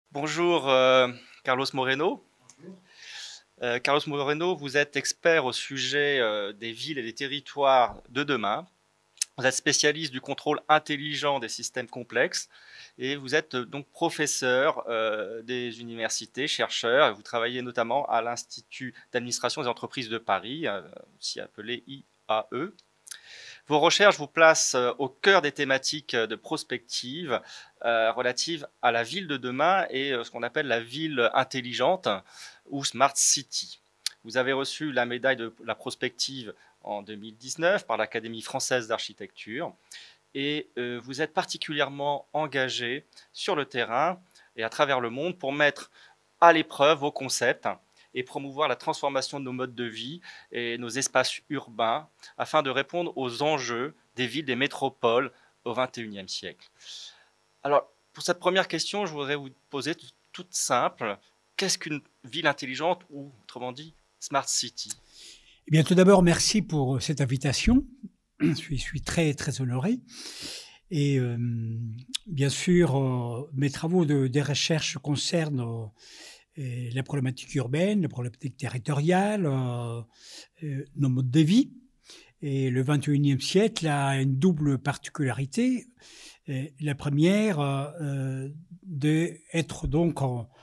Bonjour Carlos Moreno. Carlos Moreno, vous êtes expert au sujet des villes et des territoires de demain. Vous êtes spécialiste du contrôle intelligent des systèmes complexes et vous êtes donc professeur des universités, chercheur. Et vous travaillez notamment à l'Institut d'administration des entreprises de Paris, aussi appelé IAE. Vos recherches vous placent au cœur des thématiques de prospective relatives à la ville de demain et ce qu'on appelle la ville intelligente ou Smart City. Vous avez reçu la médaille de la prospective en 2019 par l'Académie française d'architecture et vous êtes particulièrement engagé sur le terrain et à travers le monde pour mettre à l'épreuve vos concepts et promouvoir la transformation de nos modes de vie et nos espaces urbains afin de répondre aux enjeux des villes, des métropoles au XXIe siècle. Alors, pour cette première question, je voudrais vous poser toute simple. Qu'est-ce qu'une ville intelligente ou, autrement dit, Smart City? Eh bien, tout d'abord, merci pour cette invitation. Je suis très, très honoré. Et bien sûr, mes travaux des recherches concernent la problématique urbaine, la problématique territoriale, nos modes de vie. Et le XXIe siècle a une double particularité. La première, d'être donc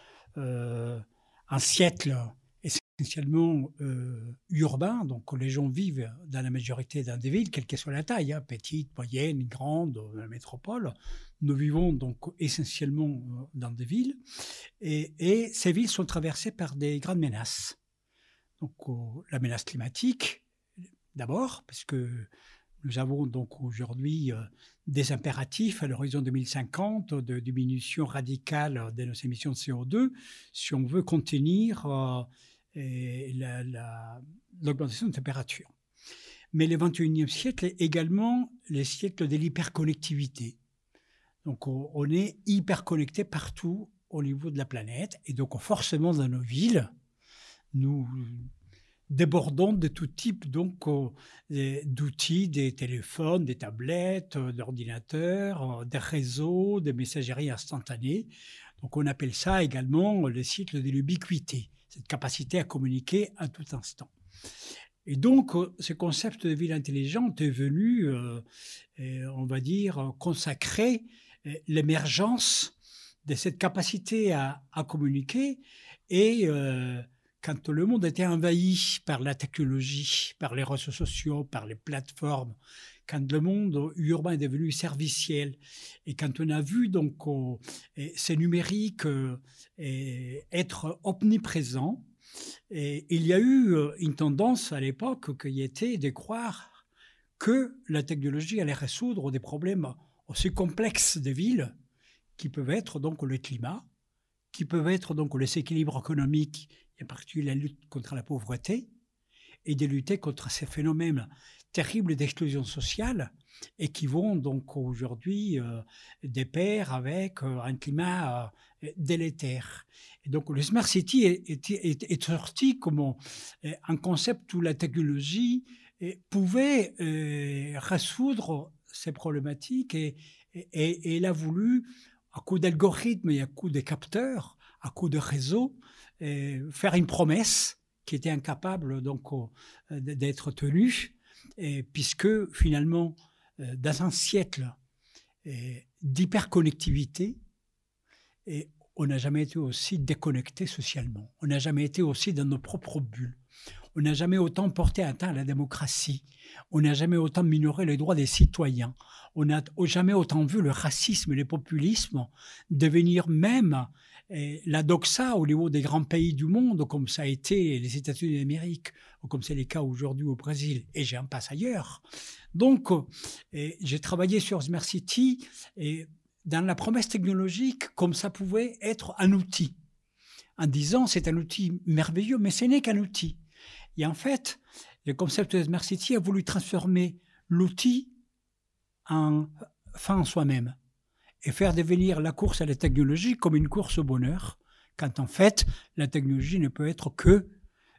un siècle essentiellement urbain, donc les gens vivent dans la majorité dans des villes, quelle que soit la taille, hein, petite, moyenne, grande, la métropole. Nous vivons donc essentiellement dans des villes, et ces villes sont traversées par des grandes menaces. Donc la menace climatique, d'abord, parce que nous avons donc aujourd'hui des impératifs à l'horizon 2050 de diminution radicale de nos émissions de CO2 si on veut contenir l'augmentation de température. Mais le XXIe siècle est également le siècle de l'hyperconnectivité. Donc on est hyperconnecté partout au niveau de la planète, et donc forcément dans nos villes, nous débordons de tout type donc d'outils, des téléphones, des tablettes, d'ordinateurs, des réseaux, des messageries instantanées. Donc on appelle ça également le cycle de l'ubiquité, cette capacité à communiquer à tout instant. Et donc ce concept de ville intelligente est venu, on va dire, consacrer l'émergence de cette capacité à communiquer et quand le monde était envahi par la technologie, par les réseaux sociaux, par les plateformes, quand le monde urbain est devenu serviciel, et quand on a vu donc ces numériques être omniprésents, et il y a eu une tendance à l'époque qui était de croire que la technologie allait résoudre des problèmes aussi complexes des villes, qui peuvent être donc le climat, qui peuvent être donc le déséquilibre économique, et en particulier la lutte contre la pauvreté, et de lutter contre ces phénomènes terribles d'exclusion sociale, et qui vont donc aujourd'hui de pair avec un climat délétère. Et donc le Smart City est sorti comme un concept où la technologie pouvait résoudre ces problématiques, et il a voulu, à coup d'algorithmes et à coup de capteurs, à coup de réseaux, faire une promesse qui était incapable donc d'être tenue, puisque finalement, dans un siècle d'hyperconnectivité, on n'a jamais été aussi déconnecté socialement, on n'a jamais été aussi dans nos propres bulles. On n'a jamais autant porté atteinte à la démocratie. On n'a jamais autant minoré les droits des citoyens. On n'a jamais autant vu le racisme et le populisme devenir même la doxa au niveau des grands pays du monde, comme ça a été les États-Unis d'Amérique, ou comme c'est le cas aujourd'hui au Brésil, et j'en passe ailleurs. Donc, j'ai travaillé sur Smart City dans la promesse technologique, comme ça pouvait être un outil, en disant c'est un outil merveilleux, mais ce n'est qu'un outil. Et en fait, le concept de Smart City a voulu transformer l'outil en fin en soi-même et faire devenir la course à la technologie comme une course au bonheur, quand en fait, la technologie ne peut être que,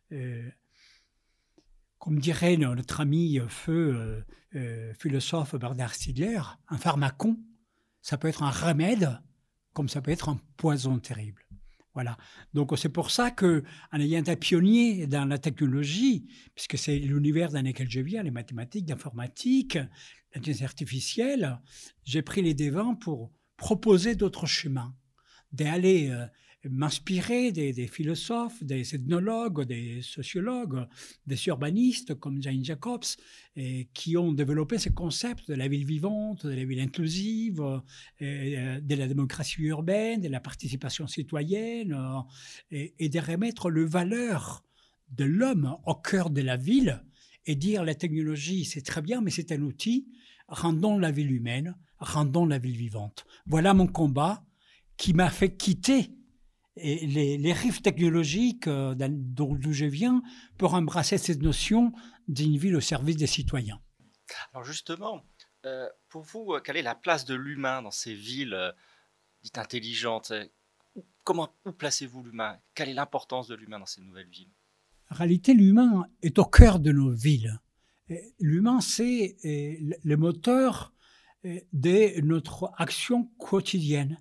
comme dirait notre ami feu philosophe Bernard Stiegler, un pharmacon. Ça peut être un remède comme ça peut être un poison terrible. Voilà. Donc c'est pour ça que, en ayant été pionnier dans la technologie, puisque c'est l'univers dans lequel je viens, les mathématiques, l'informatique, l'intelligence artificielle, j'ai pris les devants pour proposer d'autres chemins, d'aller m'inspirer des philosophes, des ethnologues, des sociologues, des urbanistes comme Jane Jacobs, qui ont développé ce concept de la ville vivante, de la ville inclusive, de la démocratie urbaine, de la participation citoyenne, et de remettre le valeur de l'homme au cœur de la ville et dire la technologie, c'est très bien, mais c'est un outil, rendons la ville humaine, rendons la ville vivante. Voilà mon combat qui m'a fait quitter les rives technologiques d'où je viens pour embrasser cette notion d'une ville au service des citoyens. Alors justement, pour vous, quelle est la place de l'humain dans ces villes dites intelligentes? Où placez-vous l'humain? Quelle est l'importance de l'humain dans ces nouvelles villes? En réalité, l'humain est au cœur de nos villes. L'humain, c'est le moteur de notre action quotidienne.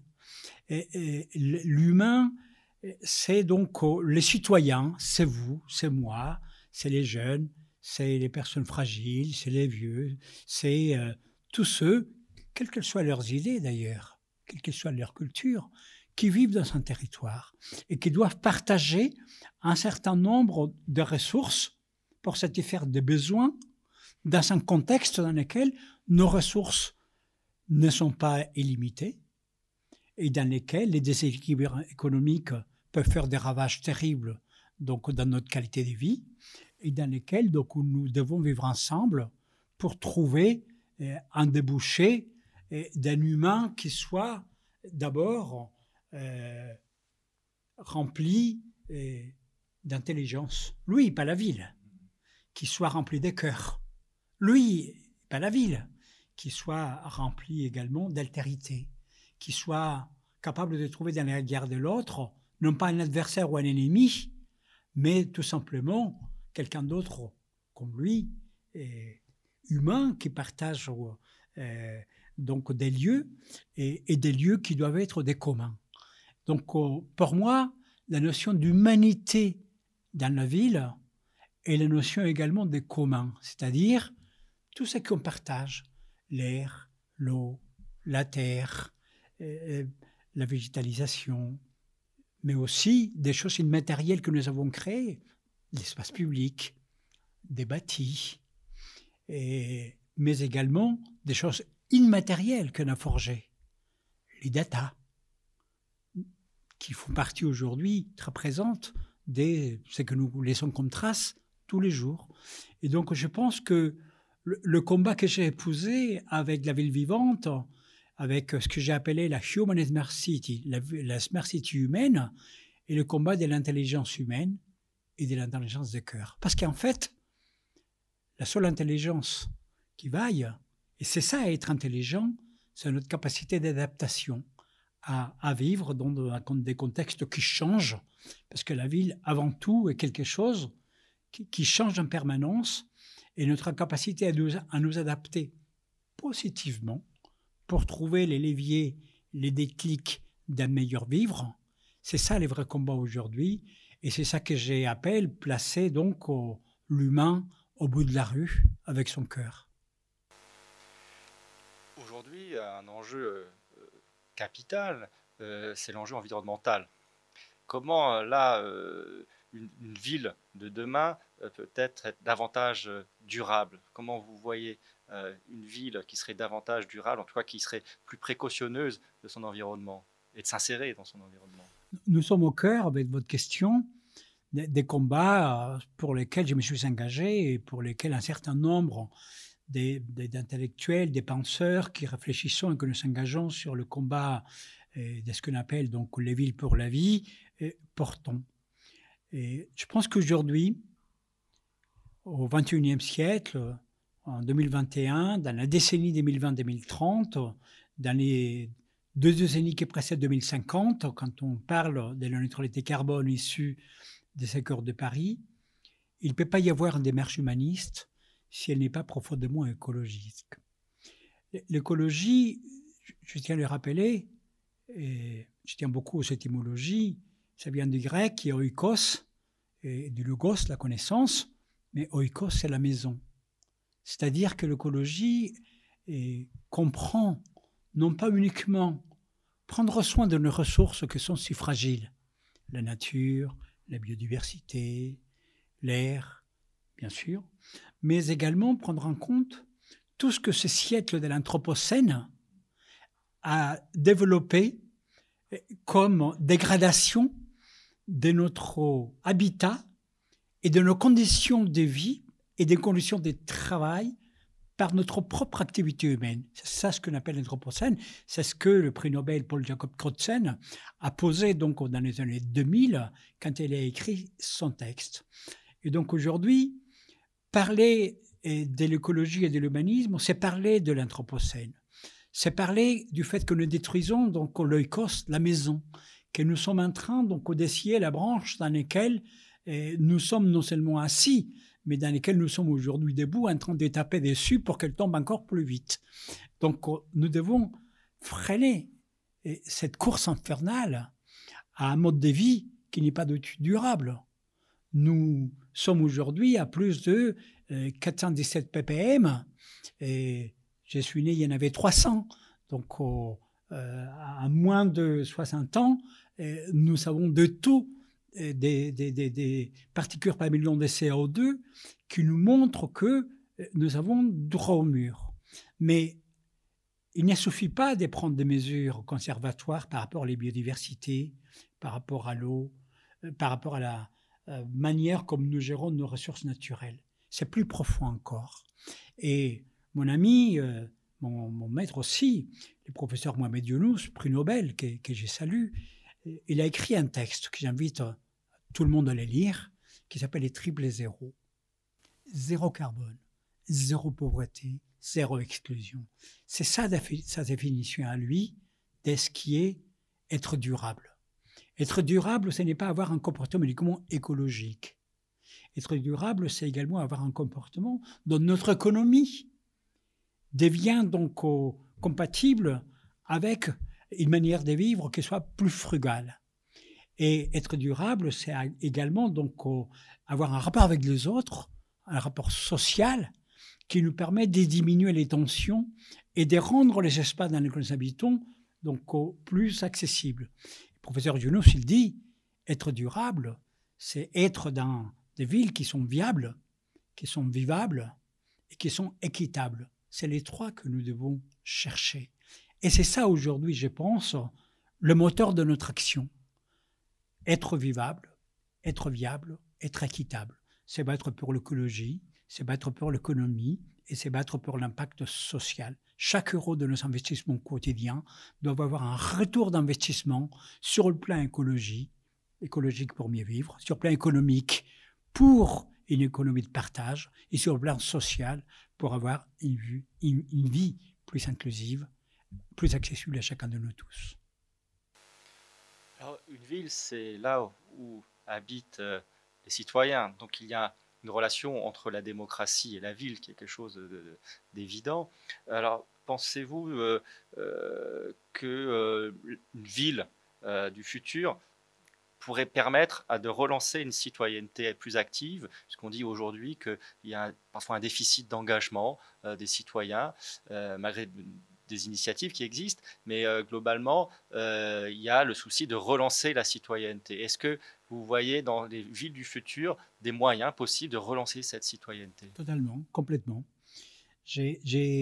L'humain, c'est donc les citoyens, c'est vous, c'est moi, c'est les jeunes, c'est les personnes fragiles, c'est les vieux, c'est tous ceux, quelles que soient leurs idées d'ailleurs, quelle que soit leur culture, qui vivent dans un territoire et qui doivent partager un certain nombre de ressources pour satisfaire des besoins dans un contexte dans lequel nos ressources ne sont pas illimitées et dans lesquels les déséquilibres économiques peuvent faire des ravages terribles donc, dans notre qualité de vie et dans lesquels donc, nous devons vivre ensemble pour trouver un débouché d'un humain qui soit d'abord rempli d'intelligence. Lui, pas la ville. Qui soit rempli de cœur. Lui, pas la ville. Qui soit rempli également d'altérité. Qui soit capable de trouver dans la regard de l'autre, non pas un adversaire ou un ennemi, mais tout simplement quelqu'un d'autre comme lui, humain, qui partage donc des lieux et des lieux qui doivent être des communs. Donc pour moi, la notion d'humanité dans la ville est la notion également des communs, c'est-à-dire tout ce qu'on partage, l'air, l'eau, la terre, la végétalisation, mais aussi des choses immatérielles que nous avons créées, l'espace public, des bâtis, mais également des choses immatérielles qu'on a forgées, les data, qui font partie aujourd'hui très présente de ce que nous laissons comme trace tous les jours. Et donc je pense que le combat que j'ai épousé avec la ville vivante, avec ce que j'ai appelé la Human Smart City, la Smart City humaine, et le combat de l'intelligence humaine et de l'intelligence de cœur. Parce qu'en fait, la seule intelligence qui vaille, et c'est ça être intelligent, c'est notre capacité d'adaptation à vivre dans des contextes qui changent, parce que la ville, avant tout, est quelque chose qui change en permanence, et notre capacité à nous adapter positivement pour trouver les leviers, les déclics d'un meilleur vivre, c'est ça les vrais combats aujourd'hui, et c'est ça que j'appelle placer donc l'humain au bout de la rue avec son cœur. Aujourd'hui, un enjeu capital, c'est l'enjeu environnemental. Comment une ville de demain peut être davantage durable? Comment vous voyez une ville qui serait davantage durable, en tout cas qui serait plus précautionneuse de son environnement et de s'insérer dans son environnement? Nous sommes au cœur, avec votre question, des combats pour lesquels je me suis engagé et pour lesquels un certain nombre d'intellectuels, des penseurs qui réfléchissons et que nous nous engageons sur le combat de ce qu'on appelle donc les villes pour la vie, portons. Et je pense qu'aujourd'hui, au XXIe siècle, en 2021, dans la décennie 2020-2030, dans les deux décennies qui précèdent 2050, quand on parle de la neutralité carbone issue des accords de Paris, il ne peut pas y avoir une démarche humaniste si elle n'est pas profondément écologiste. L'écologie, je tiens à le rappeler, Et je tiens beaucoup aux étymologies. Ça vient du grec qui est oikos, et du logos, la connaissance, mais oikos, c'est la maison. C'est-à-dire que l'écologie comprend non pas uniquement prendre soin de nos ressources qui sont si fragiles, la nature, la biodiversité, l'air, bien sûr, mais également prendre en compte tout ce que ce siècle de l'Anthropocène a développé comme dégradation de notre habitat et de nos conditions de vie et des conditions de travail par notre propre activité humaine. C'est ça ce qu'on appelle l'Anthropocène. C'est ce que le prix Nobel Paul Jacob Crutzen a posé donc dans les années 2000 quand il a écrit son texte. Et donc aujourd'hui, parler de l'écologie et de l'humanisme, c'est parler de l'Anthropocène. C'est parler du fait que nous détruisons donc l'oikos, la maison, que nous sommes en train donc d'essayer la branche dans laquelle nous sommes non seulement assis, mais dans lesquelles nous sommes aujourd'hui debout en train de taper dessus pour qu'elle tombe encore plus vite. Donc nous devons freiner cette course infernale à un mode de vie qui n'est pas durable. Nous sommes aujourd'hui à plus de 417 ppm et je suis né, il y en avait 300. Donc à moins de 60 ans, nous avons de taux des particules par million de CO2 qui nous montrent que nous avons droit au mur. Mais il ne suffit pas de prendre des mesures conservatoires par rapport à la biodiversité, par rapport à l'eau, par rapport à la manière comme nous gérons nos ressources naturelles. C'est plus profond encore. Et mon ami, mon maître aussi, le professeur Mohamed Younous, prix Nobel, que je salue, il a écrit un texte que j'invite tout le monde à le lire, qui s'appelle les triples zéros. Zéro carbone, zéro pauvreté, zéro exclusion. C'est ça sa définition à lui de ce qui est être durable. Être durable, ce n'est pas avoir un comportement uniquement écologique. Être durable, c'est également avoir un comportement dont notre économie devient donc compatible avec une manière de vivre qui soit plus frugale. Et être durable, c'est également donc avoir un rapport avec les autres, un rapport social qui nous permet de diminuer les tensions et de rendre les espaces dans lesquels nous habitons donc plus accessibles. Le professeur Younous, il dit, être durable, c'est être dans des villes qui sont viables, qui sont vivables et qui sont équitables. C'est les trois que nous devons chercher. Et c'est ça aujourd'hui, je pense, le moteur de notre action. Être vivable, être viable, être équitable. C'est battre pour l'écologie, c'est battre pour l'économie et c'est battre pour l'impact social. Chaque euro de nos investissements quotidiens doit avoir un retour d'investissement sur le plan écologique pour mieux vivre, sur le plan économique pour une économie de partage et sur le plan social pour avoir une vie plus inclusive, plus accessible à chacun de nous tous. Alors, une ville, c'est là où habitent les citoyens. Donc il y a une relation entre la démocratie et la ville qui est quelque chose d'évident. Alors pensez-vous qu'une ville du futur pourrait permettre de relancer une citoyenneté plus active, puisqu'on dit aujourd'hui qu'il y a parfois un déficit d'engagement des citoyens, malgré des initiatives qui existent, mais globalement, il y a le souci de relancer la citoyenneté. Est-ce que vous voyez dans les villes du futur des moyens possibles de relancer cette citoyenneté? Totalement, complètement. J'ai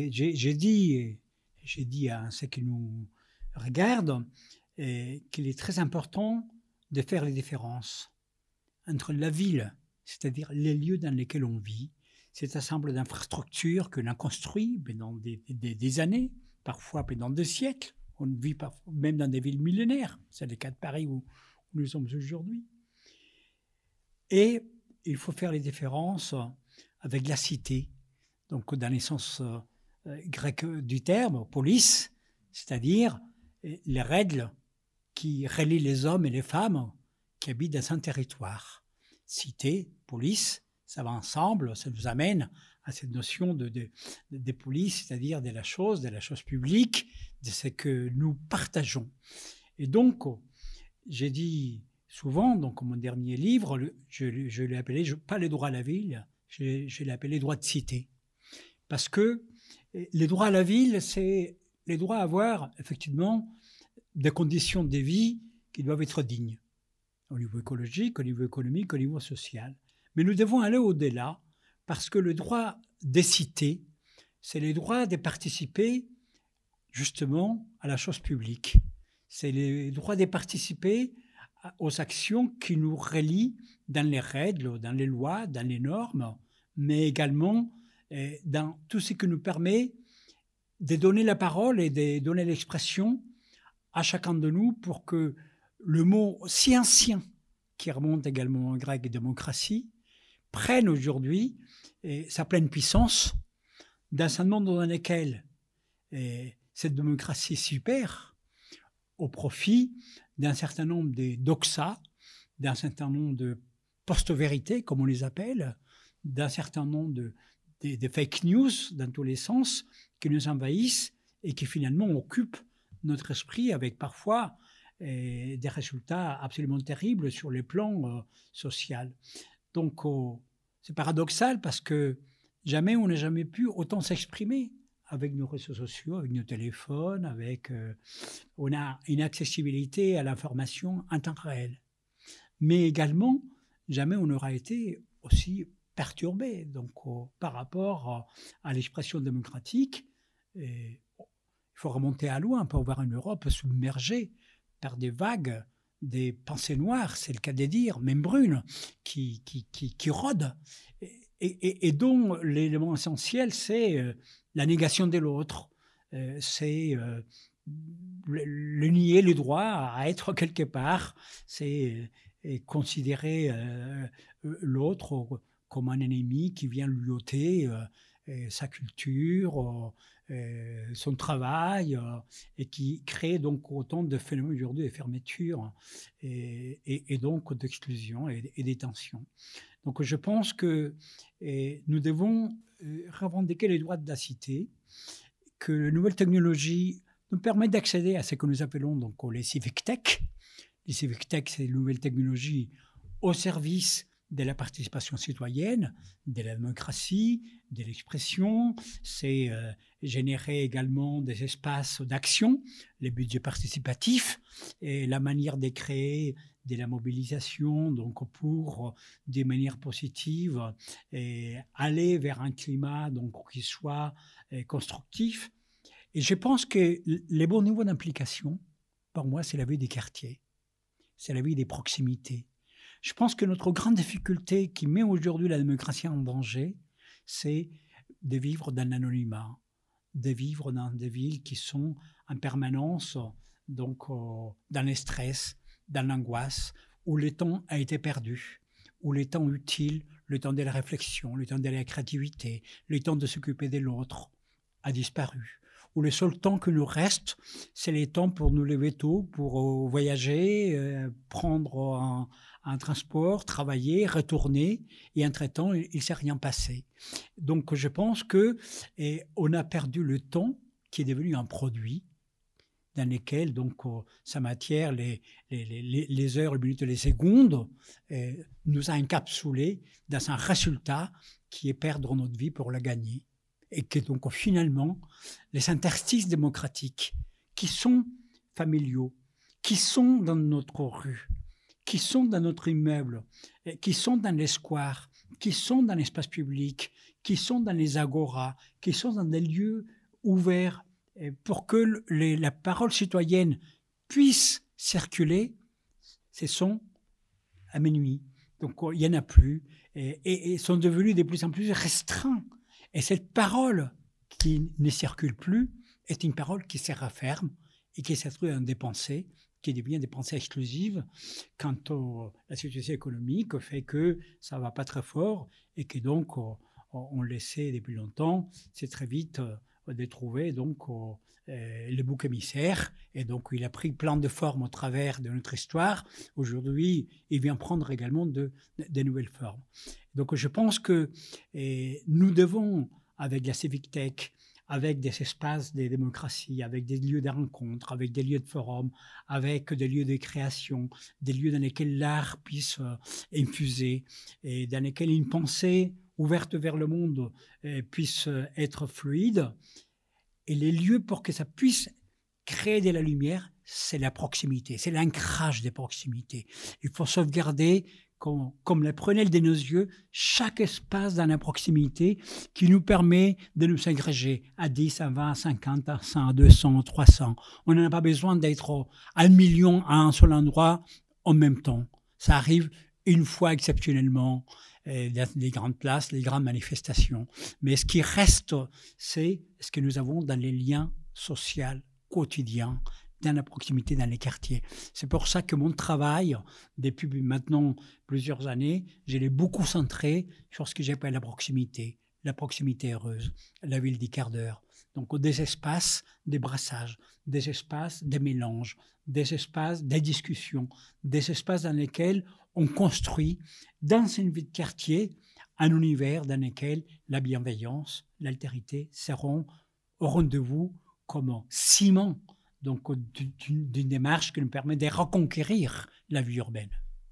dit à ceux qui nous regardent qu'il est très important de faire les différences entre la ville, c'est-à-dire les lieux dans lesquels on vit, cet ensemble d'infrastructures que l'on a construit pendant des années, parfois pendant des siècles. On vit même dans des villes millénaires. C'est le cas de Paris où nous sommes aujourd'hui. Et il faut faire les différences avec la cité. Donc, dans le sens grec du terme, polis, c'est-à-dire les règles qui relient les hommes et les femmes qui habitent dans un territoire. Cité, polis, ça va ensemble, ça nous amène à cette notion des polices, c'est-à-dire de la chose publique, de ce que nous partageons. Et donc, j'ai dit souvent, donc mon dernier livre, je l'ai appelé, pas les droits à la ville, je l'ai appelé droits de cité. Parce que les droits à la ville, c'est les droits à avoir effectivement des conditions de vie qui doivent être dignes, au niveau écologique, au niveau économique, au niveau social. Mais nous devons aller au-delà, parce que le droit des cités, c'est le droit de participer justement à la chose publique. C'est le droit de participer aux actions qui nous relient dans les règles, dans les lois, dans les normes, mais également dans tout ce qui nous permet de donner la parole et de donner l'expression à chacun de nous pour que le mot si ancien, qui remonte également au grec démocratie, prenne aujourd'hui sa pleine puissance dans un monde dans lequel cette démocratie supère au profit d'un certain nombre de doxas, d'un certain nombre de post-vérités, comme on les appelle, d'un certain nombre de fake news dans tous les sens qui nous envahissent et qui finalement occupent notre esprit avec parfois des résultats absolument terribles sur le plan social. Donc c'est paradoxal parce que jamais on n'a jamais pu autant s'exprimer avec nos réseaux sociaux, avec nos téléphones, on a une accessibilité à l'information en temps réel. Mais également, jamais on n'aura été aussi perturbé. Donc, par rapport à l'expression démocratique, il faut remonter à loin pour voir une Europe submergée par des vagues, des pensées noires, c'est le cas de dire, même brunes, qui rôdent, et dont l'élément essentiel, c'est la négation de l'autre, c'est le nier le droit à être quelque part, c'est considérer l'autre comme un ennemi qui vient lui ôter sa culture, son travail, et qui crée donc autant de phénomènes aujourd'hui de fermeture et donc d'exclusion et des tensions. Donc je pense que nous devons revendiquer les droits de la cité, que les nouvelles technologies nous permettent d'accéder à ce que nous appelons donc les civic tech. Les civic tech, c'est les nouvelles technologies au service de la participation citoyenne, de la démocratie, de l'expression. C'est générer également des espaces d'action, les budgets participatifs, et la manière de créer de la mobilisation donc pour des manières positives et aller vers un climat donc qui soit constructif. Et je pense que les bons niveaux d'implication, pour moi, c'est la vie des quartiers, c'est la vie des proximités. Je pense que notre grande difficulté qui met aujourd'hui la démocratie en danger, c'est de vivre dans l'anonymat, de vivre dans des villes qui sont en permanence donc, dans le stress, dans l'angoisse, où le temps a été perdu, où le temps utile, le temps de la réflexion, le temps de la créativité, le temps de s'occuper de l'autre a disparu. Où le seul temps que nous reste, c'est les temps pour nous lever tôt, pour voyager, prendre un transport, travailler, retourner, et entre-temps, il ne s'est rien passé. Donc je pense qu'on a perdu le temps qui est devenu un produit dans lequel donc sa matière, les heures, les minutes et les secondes nous a encapsulés dans un résultat qui est perdre notre vie pour la gagner. Et que donc finalement, les interstices démocratiques qui sont familiaux, qui sont dans notre rue, qui sont dans notre immeuble, qui sont dans les squares, qui sont dans l'espace public, qui sont dans les agoras, qui sont dans des lieux ouverts pour que la parole citoyenne puisse circuler, ce sont à minuit. Donc il n'y en a plus et sont devenus de plus en plus restreints. Et cette parole qui ne circule plus est une parole qui se referme et qui se trouve dans des pensées, qui devient des pensées exclusives quant à la situation économique fait que ça ne va pas très fort et que donc on le sait depuis longtemps, c'est très vite de trouver donc le bouc émissaire. Et donc, il a pris plein de formes au travers de notre histoire. Aujourd'hui, il vient prendre également de nouvelles formes. Donc, je pense que nous devons, avec la Civic Tech, avec des espaces de démocratie, avec des lieux de rencontre, avec des lieux de forum, avec des lieux de création, des lieux dans lesquels l'art puisse infuser et dans lesquels une pensée ouverte vers le monde puisse être fluide. Et les lieux pour que ça puisse créer de la lumière, c'est la proximité, c'est l'ancrage des proximités. Il faut sauvegarder, comme la prunelle de nos yeux, chaque espace dans la proximité qui nous permet de nous agréger à 10, à 20, à 50, à 100, à 200, à 300. On n'en a pas besoin d'être à 1 million à un seul endroit en même temps. Ça arrive une fois exceptionnellement, les grandes places, les grandes manifestations. Mais ce qui reste, c'est ce que nous avons dans les liens sociaux quotidiens, dans la proximité, dans les quartiers. C'est pour ça que mon travail, depuis maintenant plusieurs années, je l'ai beaucoup centré sur ce que j'appelle la proximité heureuse, la ville du quart d'heure. Donc des espaces des brassages, des espaces des mélanges, des espaces des discussions, des espaces dans lesquels on construit dans une vie de quartier un univers dans lequel la bienveillance, l'altérité seront au rendez-vous comme ciment donc d'une démarche qui nous permet de reconquérir la vie urbaine.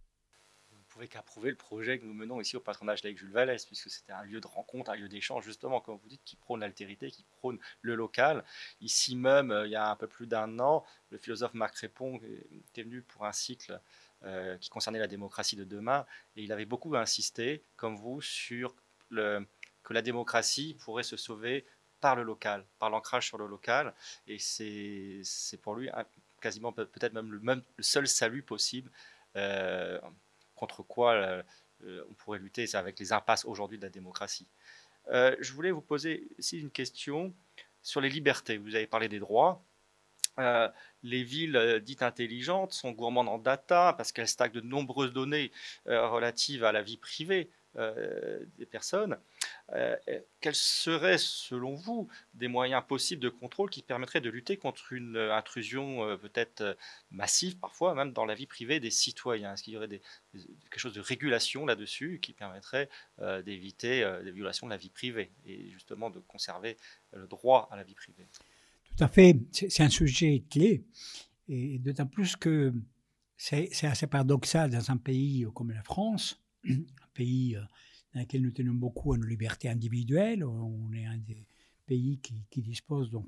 Vous ne pouvez qu'approuver le projet que nous menons ici au patronage d'Aigues Jules Vallès, puisque c'était un lieu de rencontre, un lieu d'échange, justement, comme vous dites, qui prône l'altérité, qui prône le local. Ici même, il y a un peu plus d'un an, le philosophe Marc Répon était venu pour un cycle qui concernait la démocratie de demain, et il avait beaucoup insisté, comme vous, sur que la démocratie pourrait se sauver par le local, par l'ancrage sur le local, et c'est pour lui quasiment peut-être même le seul salut possible, contre quoi on pourrait lutter, c'est avec les impasses aujourd'hui de la démocratie. Je voulais vous poser ici une question sur les libertés. Vous avez parlé des droits. Les villes dites intelligentes sont gourmandes en data parce qu'elles stackent de nombreuses données relatives à la vie privée des personnes. Quels seraient, selon vous, des moyens possibles de contrôle qui permettraient de lutter contre une intrusion peut-être massive, parfois même dans la vie privée des citoyens? Est-ce qu'il y aurait quelque chose de régulation là-dessus qui permettrait d'éviter des violations de la vie privée et justement de conserver le droit à la vie privée? Tout à fait, c'est un sujet clé, et d'autant plus que c'est assez paradoxal dans un pays comme la France, un pays dans lequel nous tenons beaucoup à nos libertés individuelles. On est un des pays qui dispose donc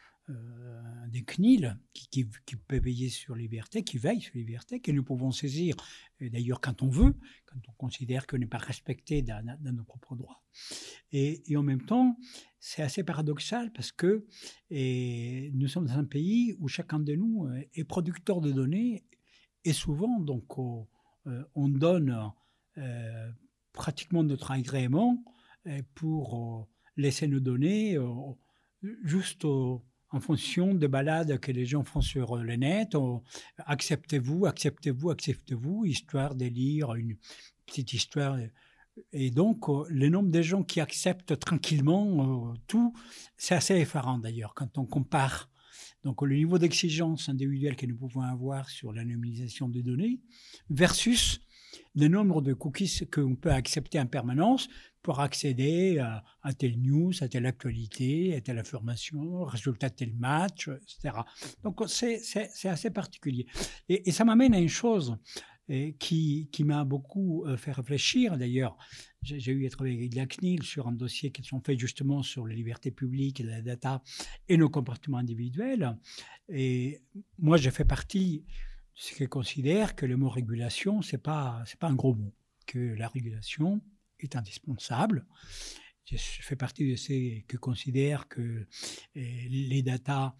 des CNIL, qui peut veiller sur les libertés, qui veille sur les libertés, que nous pouvons saisir, d'ailleurs quand on veut, quand on considère qu'on n'est pas respecté dans nos propres droits. Et en même temps, c'est assez paradoxal parce que nous sommes dans un pays où chacun de nous est producteur de données, et souvent, donc, on donne pratiquement notre agrément pour laisser nos données juste en fonction des balades que les gens font sur le net. Acceptez-vous, acceptez-vous, acceptez-vous, histoire de lire une petite histoire. Et donc, le nombre de gens qui acceptent tranquillement tout, c'est assez effarant d'ailleurs quand on compare. Donc, le niveau d'exigence individuelle que nous pouvons avoir sur l'anonymisation des données versus le nombre de cookies qu'on peut accepter en permanence pour accéder à telle news, à telle actualité, à telle information, résultat de tel match, etc. Donc, c'est assez particulier. Et ça m'amène à une chose qui m'a beaucoup fait réfléchir. D'ailleurs, j'ai eu à travailler avec la CNIL sur un dossier qui sont faits justement sur les libertés publiques, la data et nos comportements individuels. Et moi, j'ai fait partie de ceux qui considèrent que le mot régulation, c'est pas un gros mot, que la régulation est indispensable. Je fais partie de ceux qui considèrent que les data,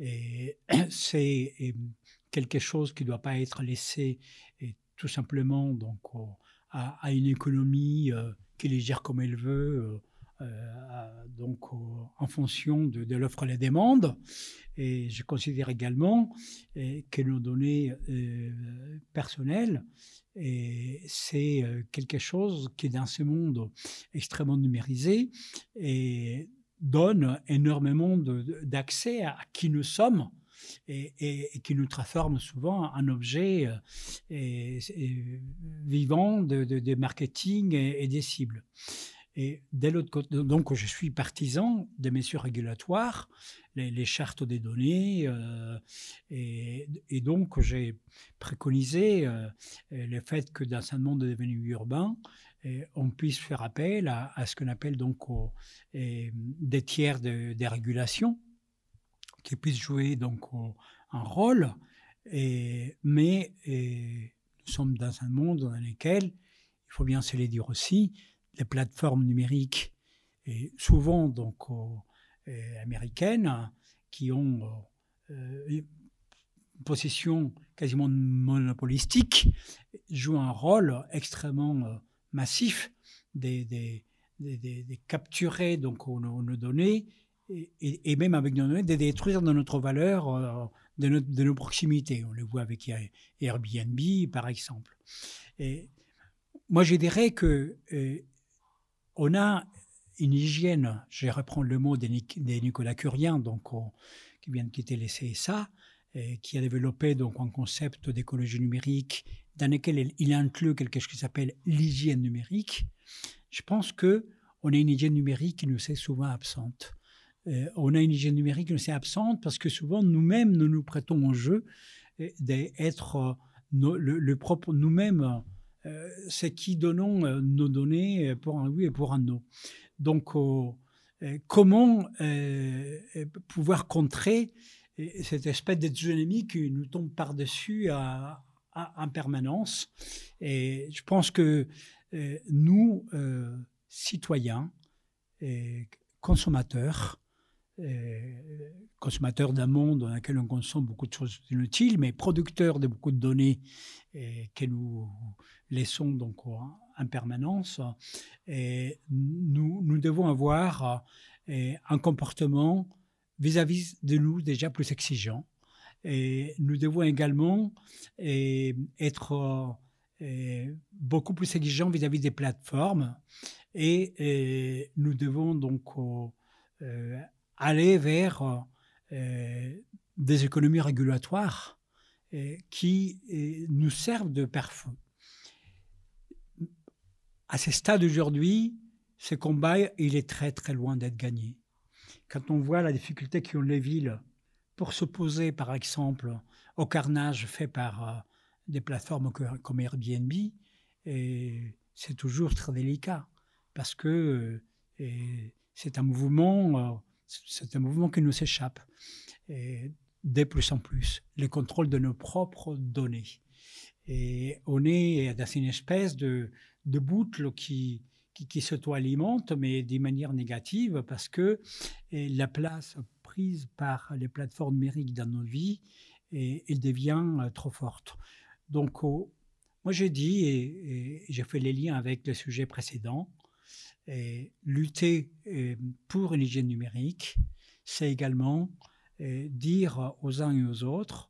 c'est quelque chose qui ne doit pas être laissé tout simplement donc, à une économie qui les gère comme elle veut, donc en fonction de l'offre et la demande. Et je considère également que nos données personnelles, c'est quelque chose qui, dans ce monde extrêmement numérisé, et donne énormément d'accès à qui nous sommes et qui nous transforme souvent en objet vivant de marketing et des cibles. Et de l'autre côté, donc je suis partisan des mesures régulatoires, les chartes des données, et donc j'ai préconisé le fait que dans un monde devenu urbain, on puisse faire appel à ce qu'on appelle donc des tiers de régulation, qui puissent jouer donc un rôle, mais nous sommes dans un monde dans lequel, il faut bien se le dire aussi, les plateformes numériques, et souvent donc américaines, qui ont une position quasiment monopolistique, jouent un rôle extrêmement massif de capturer donc nos données et même avec nos données, de détruire de notre valeur, de nos proximités. On le voit avec Airbnb, par exemple. Et moi, je dirais que on a une hygiène, je reprends le mot de Nicolas Curien, donc, qui vient de quitter les CSA, qui a développé donc, un concept d'écologie numérique dans lequel il inclut quelque chose qui s'appelle l'hygiène numérique. Je pense qu'on a une hygiène numérique qui nous est souvent absente. On a une hygiène numérique qui nous est absente parce que souvent nous-mêmes, nous nous prêtons au jeu d'être le propre nous-mêmes, c'est qui donnons nos données pour un oui et pour un non. Donc, comment pouvoir contrer cette espèce d'hétéronomie qui nous tombe par-dessus en permanence? Et je pense que nous, citoyens, consommateurs d'un monde dans lequel on consomme beaucoup de choses inutiles, mais producteurs de beaucoup de données que nous laissons donc en permanence, nous devons avoir un comportement vis-à-vis de nous déjà plus exigeant. Et nous devons également être beaucoup plus exigeants vis-à-vis des plateformes et nous devons donc aller vers des économies régulatoires qui nous servent de pare-feu. À ce stade aujourd'hui, ce combat, il est très très loin d'être gagné. Quand on voit la difficulté qu'ont les villes pour s'opposer, par exemple, au carnage fait par des plateformes comme Airbnb, c'est toujours très délicat parce que c'est un mouvement qui nous échappe. De plus en plus, le contrôle de nos propres données. Et on est dans une espèce de boucle qui s'auto-alimente, mais d'une manière négative, parce que la place prise par les plateformes numériques dans nos vies, elle devient trop forte. Donc, moi j'ai dit, et j'ai fait les liens avec le sujet précédent, lutter pour une hygiène numérique, c'est également dire aux uns et aux autres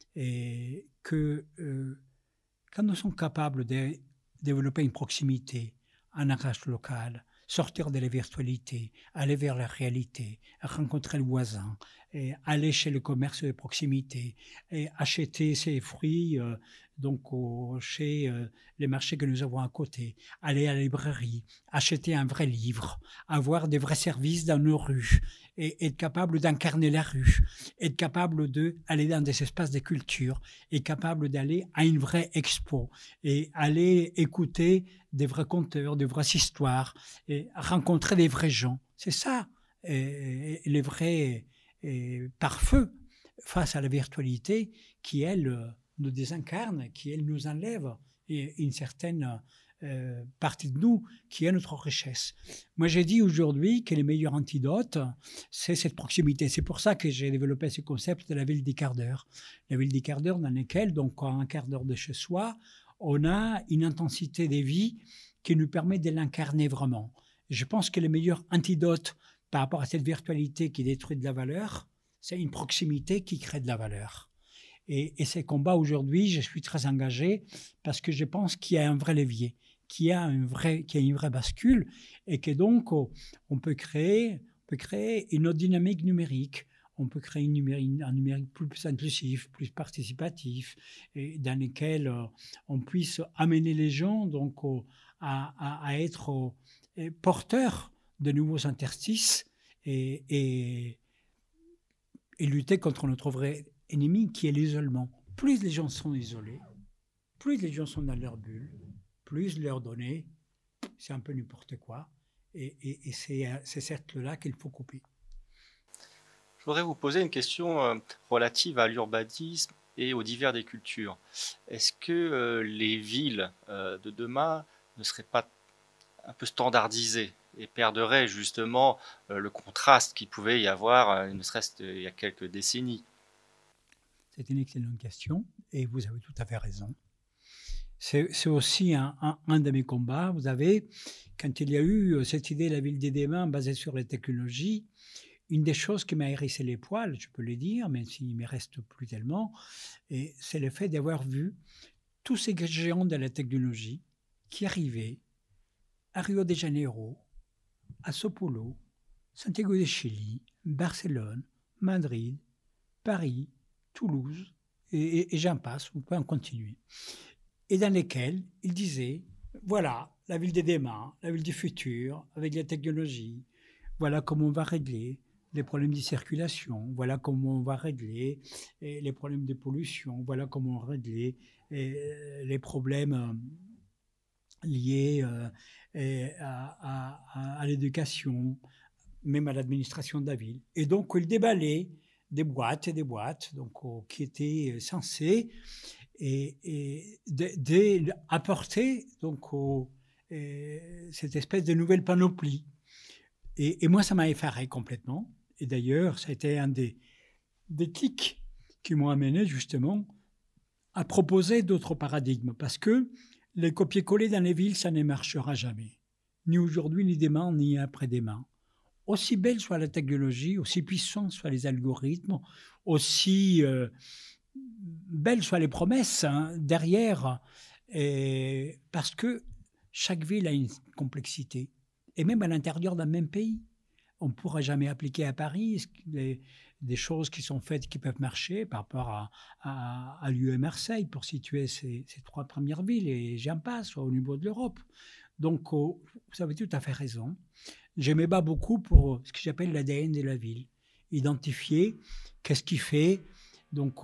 que quand nous sommes capables de développer une proximité, un ancrage local, sortir de la virtualité, aller vers la réalité, rencontrer le voisin, aller chez le commerce de proximité, et acheter ses fruits donc chez les marchés que nous avons à côté, aller à la librairie, acheter un vrai livre, avoir des vrais services dans nos rues, et être capable d'incarner la rue, être capable d'aller dans des espaces de culture, être capable d'aller à une vraie expo, et aller écouter des vrais conteurs, des vraies histoires, et rencontrer des vrais gens. C'est ça, les vrais pare-feu face à la virtualité qui, elle, nous désincarne, qui, elle, nous enlève une certaine partie de nous qui est notre richesse. Moi, j'ai dit aujourd'hui que le meilleur antidote, c'est cette proximité. C'est pour ça que j'ai développé ce concept de la ville des quarts d'heure. La ville des quarts d'heure dans laquelle, donc, à un quart d'heure de chez soi, on a une intensité de vie qui nous permet de l'incarner vraiment. Je pense que le meilleur antidote par rapport à cette virtualité qui détruit de la valeur, c'est une proximité qui crée de la valeur. Et ces combats aujourd'hui, je suis très engagé parce que je pense qu'il y a un vrai levier, qu'il y a une vraie bascule et que donc on peut peut créer une autre dynamique numérique. On peut créer un numérique plus inclusif, plus participatif, et dans lequel on puisse amener les gens donc, à être porteurs de nouveaux interstices et lutter contre notre vrai ennemi qui est l'isolement. Plus les gens sont isolés, plus les gens sont dans leur bulle, plus leur donner, c'est un peu n'importe quoi. Et c'est ces cercles-là qu'il faut couper. Je voudrais vous poser une question relative à l'urbanisme et aux divers des cultures. Est-ce que les villes de demain ne seraient pas un peu standardisées et perderaient justement le contraste qu'il pouvait y avoir, ne serait-ce qu'il y a quelques décennies? C'est une excellente question et vous avez tout à fait raison. C'est aussi un de mes combats. Vous savez, quand il y a eu cette idée de la ville des demain basée sur les technologies, une des choses qui m'a hérissé les poils, je peux le dire, même s'il ne me reste plus tellement, c'est le fait d'avoir vu tous ces géants de la technologie qui arrivaient à Rio de Janeiro, à São Paulo, Santiago de Chile, Barcelone, Madrid, Paris, Toulouse, et j'en passe, on peut en continuer, et dans lesquels ils disaient, voilà, la ville des demain, la ville du futur, avec la technologie, voilà comment on va régler les problèmes de circulation, voilà comment on va régler les problèmes de pollution, voilà comment on va régler les problèmes liés à l'éducation, même à l'administration de la ville. Et donc, il déballait des boîtes et des boîtes donc, qui étaient censées apporter donc, cette espèce de nouvelle panoplie. Et moi, ça m'a effaré complètement. Et d'ailleurs, ça a été un des clics qui m'ont amené justement à proposer d'autres paradigmes. Parce que les copier-coller dans les villes, ça ne marchera jamais. Ni aujourd'hui, ni demain, ni après-demain. Aussi belle soit la technologie, aussi puissants soient les algorithmes, aussi belles soient les promesses derrière, parce que chaque ville a une complexité. Et même à l'intérieur d'un même pays. On ne pourra jamais appliquer à Paris des choses qui sont faites, qui peuvent marcher par rapport à Lyon et Marseille, pour situer ces trois premières villes, et j'en passe, au niveau de l'Europe. Donc, vous avez tout à fait raison. Je me bats beaucoup pour ce que j'appelle l'ADN de la ville. Identifier qu'est-ce qui fait donc,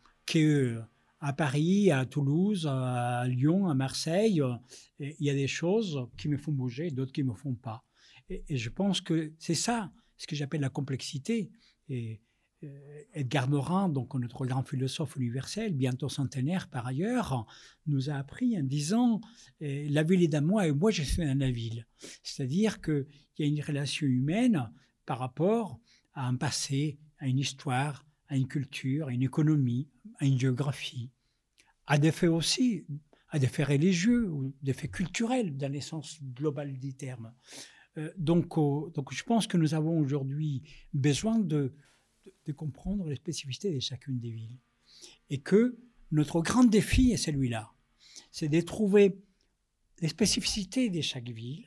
qu'à Paris, à Toulouse, à Lyon, à Marseille, il y a des choses qui me font bouger, d'autres qui ne me font pas. Et je pense que c'est ça, ce que j'appelle la complexité. Et Edgar Morin, donc notre grand philosophe universel, bientôt centenaire par ailleurs, nous a appris en disant la ville est à moi et moi je suis dans la ville. C'est-à-dire qu'il y a une relation humaine par rapport à un passé, à une histoire, à une culture, à une économie, à une géographie, à des faits aussi, à des faits religieux ou des faits culturels dans l'essence globale du terme. Donc, je pense que nous avons aujourd'hui besoin de comprendre les spécificités de chacune des villes. Et que notre grand défi est celui-là. C'est de trouver les spécificités de chaque ville,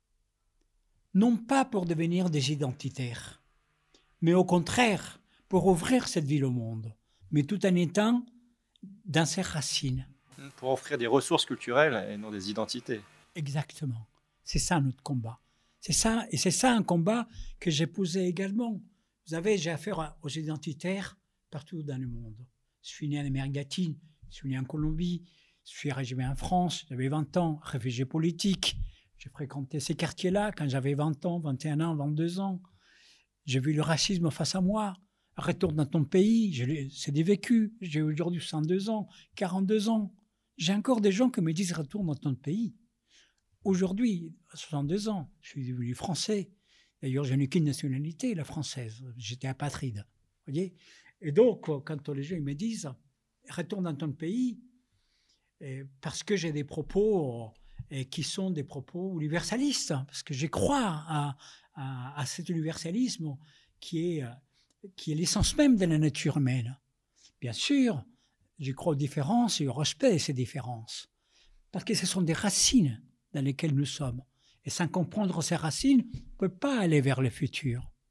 non pas pour devenir des identitaires, mais au contraire, pour ouvrir cette ville au monde, mais tout en étant dans ses racines. Pour offrir des ressources culturelles et non des identités. Exactement. C'est ça notre combat. C'est ça, et c'est ça un combat que j'épousais également. Vous savez, j'ai affaire aux identitaires partout dans le monde. Je suis né en Amérique latine, je suis né en Colombie, je suis arrivé en France, j'avais 20 ans, réfugié politique. J'ai fréquenté ces quartiers-là quand j'avais 20 ans, 21 ans, 22 ans. J'ai vu le racisme face à moi. Retourne dans ton pays, c'est des vécus. J'ai aujourd'hui 62 ans, 42 ans. J'ai encore des gens qui me disent retourne dans ton pays. Aujourd'hui, à 62 ans, je suis devenu français. D'ailleurs, je n'ai qu'une nationalité, la française. J'étais apatride. Vous voyez ? Et donc, quand les gens me disent « retourne dans ton pays », parce que j'ai des propos qui sont des propos universalistes, parce que je crois à cet universalisme qui est l'essence même de la nature humaine. Bien sûr, je crois aux différences et au respect de ces différences, parce que ce sont des racines dans lesquelles nous sommes. Et sans comprendre ces racines, on ne peut pas aller vers le futur.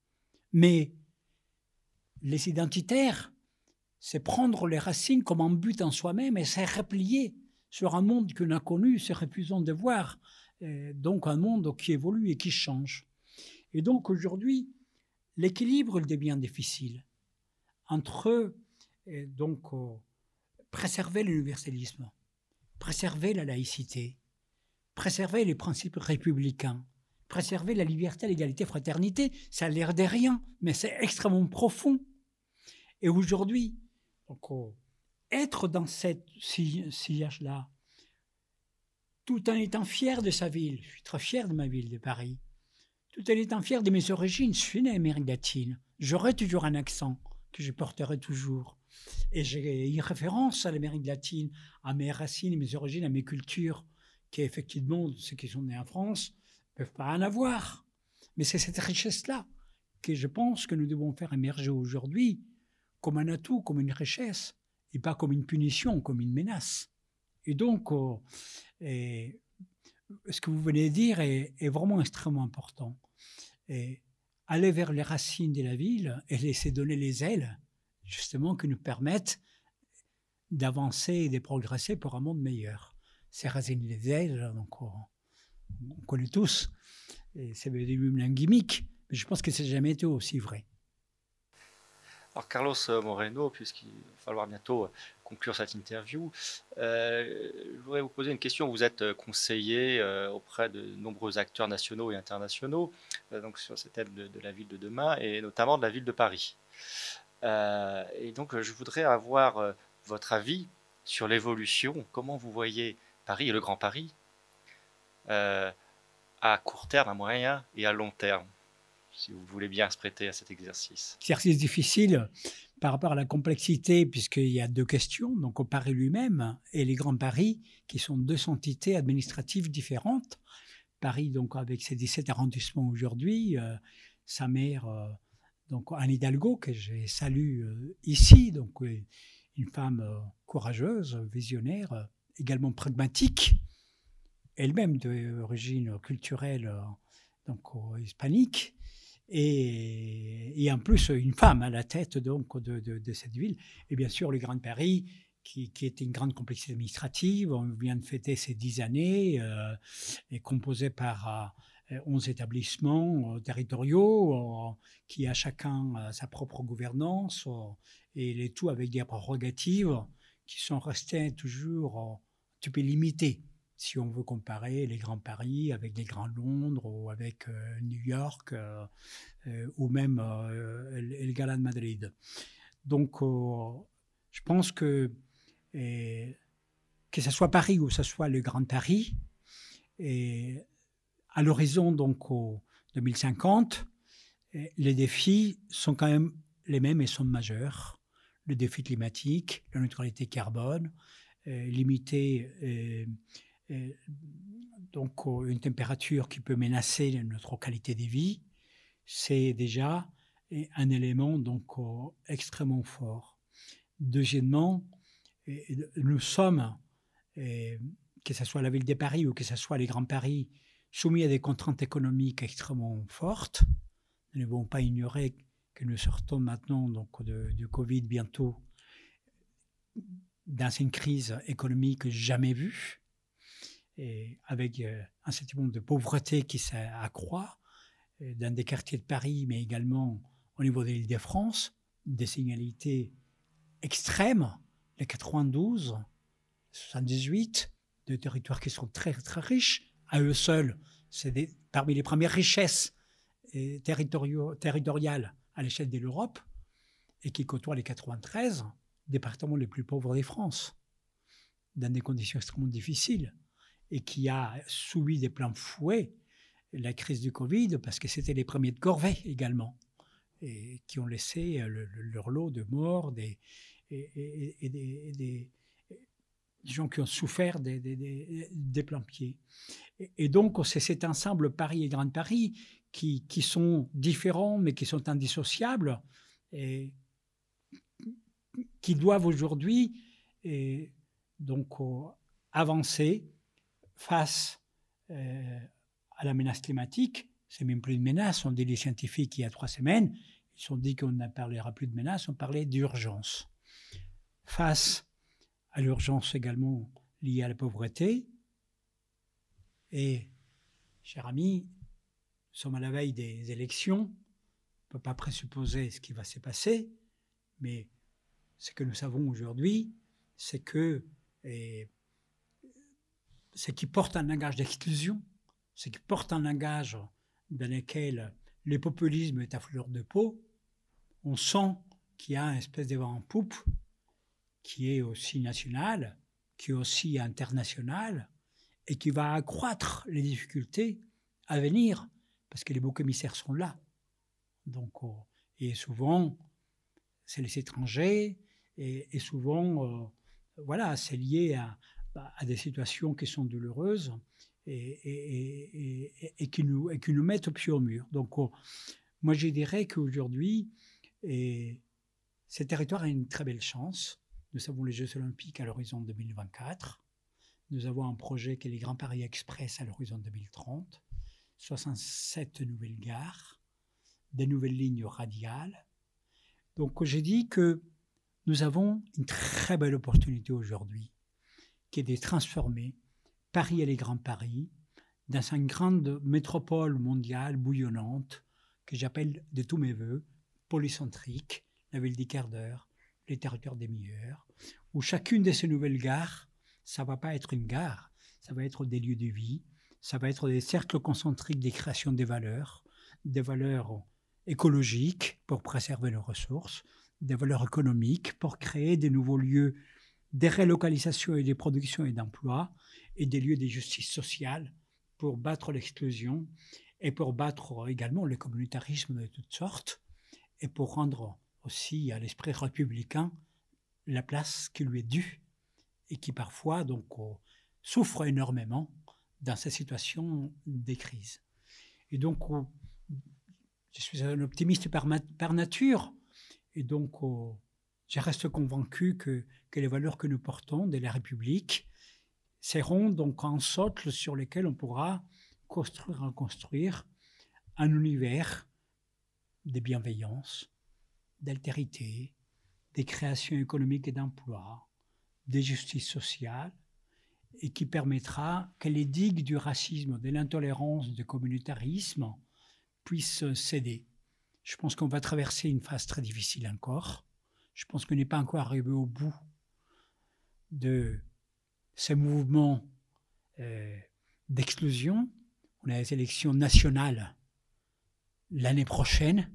Mais les identitaires, c'est prendre les racines comme un but en soi-même et c'est replier sur un monde qu'on a connu, c'est refusant de voir. Donc un monde qui évolue et qui change. Et donc aujourd'hui, l'équilibre devient difficile entre préserver l'universalisme, préserver la laïcité, préserver les principes républicains, préserver la liberté, l'égalité, fraternité. Ça a l'air de rien, mais c'est extrêmement profond. Et aujourd'hui, être dans cette sillage-là, tout en étant fier de sa ville, je suis très fier de ma ville, de Paris, tout en étant fier de mes origines, je suis né en Amérique latine, j'aurai toujours un accent que je porterai toujours. Et j'ai une référence à l'Amérique latine, à mes racines, à mes origines, à mes cultures, qui effectivement, ceux qui sont nés en France, ne peuvent pas en avoir. Mais c'est cette richesse-là que je pense que nous devons faire émerger aujourd'hui comme un atout, comme une richesse, et pas comme une punition, comme une menace. Et donc, ce que vous venez de dire est vraiment extrêmement important. Et aller vers les racines de la ville et laisser donner les ailes, justement, qui nous permettent d'avancer et de progresser pour un monde meilleur. Ces racines des ailes, donc, on connaît tous, et c'est même un gimmick, mais je pense que ça n'a jamais été aussi vrai. Alors Carlos Moreno, puisqu'il va falloir bientôt conclure cette interview, je voudrais vous poser une question. Vous êtes conseiller auprès de nombreux acteurs nationaux et internationaux donc sur cette aide de la ville de demain et notamment de la ville de Paris. Et donc je voudrais avoir votre avis sur l'évolution. Comment vous voyez Paris et le Grand Paris à court terme, à moyen et à long terme, si vous voulez bien se prêter à cet exercice. Exercice difficile par rapport à la complexité, puisqu'il y a deux questions, donc au Paris lui-même et les Grands Paris, qui sont deux entités administratives différentes. Paris, donc, avec ses 17 arrondissements aujourd'hui, sa maire, donc Anne Hidalgo, que je salue ici, donc une femme courageuse, visionnaire, également pragmatique, elle-même d'origine culturelle donc hispanique, et en plus une femme à la tête donc de cette ville. Et bien sûr le Grand Paris, qui est une grande complexité administrative. On vient de fêter ses 10 années, est composé par 11 établissements territoriaux qui a chacun sa propre gouvernance, et le tout avec des prérogatives qui sont restées toujours un petit peu limitées. Si on veut comparer les grands Paris avec les grands Londres ou avec New York ou même le Gala de Madrid. Donc, je pense que ce soit Paris ou que ce soit le Grand Paris, à l'horizon donc au 2050, les défis sont quand même les mêmes et sont majeurs. Le défi climatique, la neutralité carbone, limiter donc une température qui peut menacer notre qualité de vie, c'est déjà un élément donc extrêmement fort. Deuxièmement, nous sommes, que ce soit la ville de Paris ou que ce soit les Grands Paris, soumis à des contraintes économiques extrêmement fortes. Nous ne devons pas ignorer que nous sortons maintenant donc du Covid bientôt dans une crise économique jamais vue, et avec un sentiment de pauvreté qui s'accroît dans des quartiers de Paris, mais également au niveau de l'Île-de-France, des inégalités extrêmes, les 92, 78, de territoires qui sont très, très riches. À eux seuls, c'est parmi les premières richesses territoriales à l'échelle de l'Europe, et qui côtoient les 93 départements les plus pauvres de France, dans des conditions extrêmement difficiles, et qui a subi de plein fouet la crise du Covid, parce que c'était les premiers de corvée également, et qui ont laissé leur lot de morts, des gens qui ont souffert des plein-pieds. Et donc, c'est cet ensemble Paris et Grand Paris qui sont différents, mais qui sont indissociables, et qui doivent aujourd'hui donc avancer face à la menace climatique. C'est même plus une menace, on dit les scientifiques il y a 3 semaines, Ils se sont dit qu'on ne parlera plus de menace, on parlait d'urgence. Face à l'urgence également liée à la pauvreté, et, cher ami, nous sommes à la veille des élections, on ne peut pas présupposer ce qui va se passer, mais ce que nous savons aujourd'hui, c'est que ce qui porte un langage d'exclusion, ce qui porte un langage dans lequel le populisme est à fleur de peau, on sent qu'il y a une espèce de vent en poupe qui est aussi national, qui est aussi international, et qui va accroître les difficultés à venir, parce que les boucs émissaires sont là. Donc, et souvent, c'est les étrangers, et souvent, voilà, c'est lié à des situations qui sont douloureuses et qui nous mettent au pied au mur. Donc, moi, je dirais qu'aujourd'hui, ce territoire a une très belle chance. Nous avons les Jeux Olympiques à l'horizon 2024. Nous avons un projet qui est les Grands Paris Express à l'horizon 2030. 67 nouvelles gares, des nouvelles lignes radiales. Donc, j'ai dit que nous avons une très belle opportunité aujourd'hui, qui est de transformer Paris et les Grands Paris dans une grande métropole mondiale bouillonnante que j'appelle de tous mes voeux polycentrique, la ville des quarts d'heure, les territoires des meilleurs, où chacune de ces nouvelles gares, ça ne va pas être une gare, ça va être des lieux de vie, ça va être des cercles concentriques des créations des valeurs écologiques pour préserver nos ressources, des valeurs économiques pour créer des nouveaux lieux de relocalisation et de production et d'emploi, et des lieux de justice sociale pour battre l'exclusion et pour battre également le communautarisme de toutes sortes, et pour rendre aussi à l'esprit républicain la place qui lui est due et qui parfois donc souffre énormément dans ces situations de crise. Et donc, je suis un optimiste par nature, et donc je reste convaincu que les valeurs que nous portons de la République seront donc un socle sur lequel on pourra construire un univers de bienveillance, d'altérité, des créations économiques et d'emplois, de justice sociale, et qui permettra que les digues du racisme, de l'intolérance, du communautarisme puissent céder. Je pense qu'on va traverser une phase très difficile encore. Je pense qu'on n'est pas encore arrivé au bout de ces mouvements d'exclusion. On a les élections nationales l'année prochaine.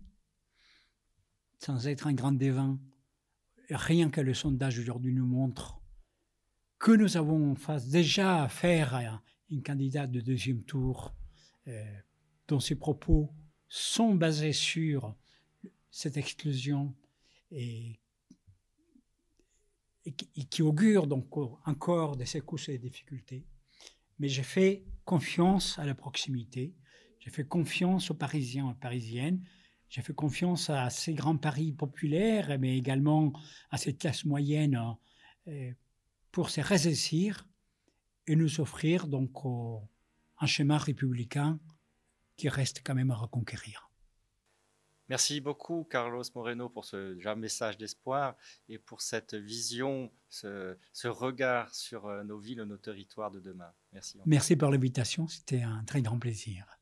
Sans être un grand devin, rien que le sondage aujourd'hui nous montre que nous avons en face déjà affaire à une candidate de deuxième tour dont ses propos sont basés sur cette exclusion et qui augure donc encore de secousses et des difficultés. Mais j'ai fait confiance à la proximité, j'ai fait confiance aux Parisiens et Parisiennes, j'ai fait confiance à ces grands Paris populaires, mais également à cette classe moyenne pour se ressaisir et nous offrir donc un schéma républicain qui reste quand même à reconquérir. Merci beaucoup, Carlos Moreno, pour ce message d'espoir et pour cette vision, ce regard sur nos villes, nos territoires de demain. Merci. Merci pour l'invitation, c'était un très grand plaisir.